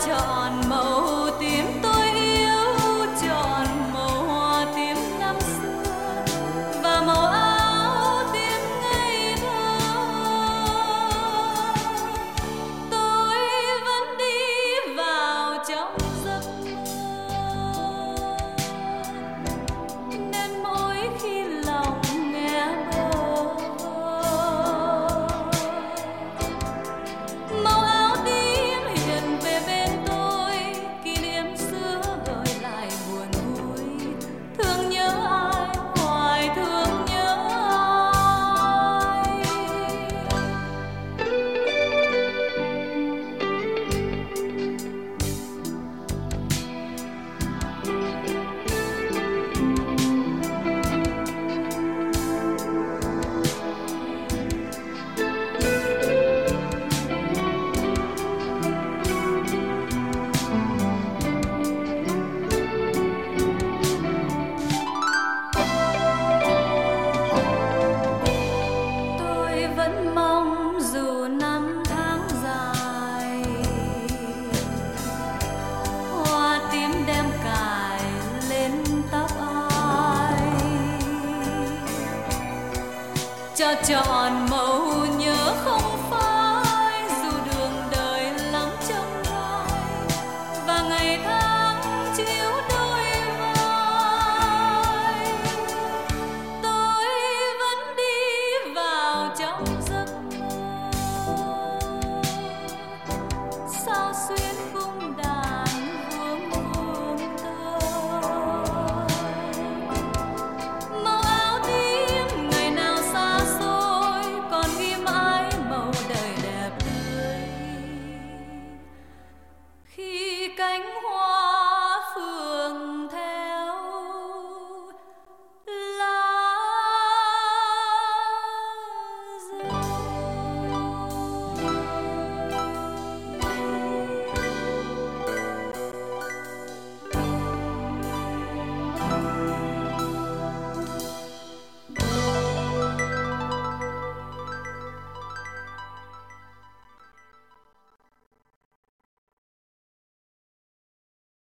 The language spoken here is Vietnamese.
chọn màu tím tôi yêu, chọn màu hoa tím năm xưa và màu áo tím ngây thơ. Tôi vẫn đi vào trong giấc mơ, nên mỗi khi lòng nghe bơ vơ, màu áo tím hiện về bên tôi, kỷ niệm xưa gợi lại buồn vui. Thương nhớ ai, hoài thương nhớ ai. Tôi vẫn mong dù năm tháng dài, hoa tím đem cài lên tóc ai, cho trọn màu